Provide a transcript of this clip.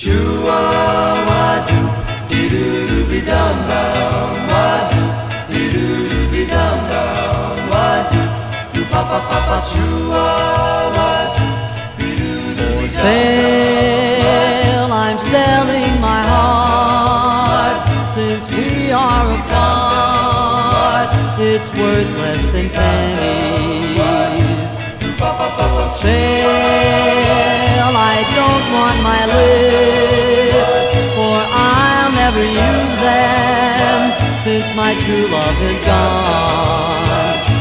Shoo-ah-wah-doo, dee-doo-doo-be-dum-bum, wah-doo, dee-doo-doo-be-dum-bum, wah-doo, doo-pa-pa-pa-pa, shoo-ah-wah-doo, dee-doo-doo-be-dum-bum. For sale, I'm selling my heart, since we are apart, it's worth less than pennies. For sale, I don't want my lips, for I'll never use them, since my true love is gone.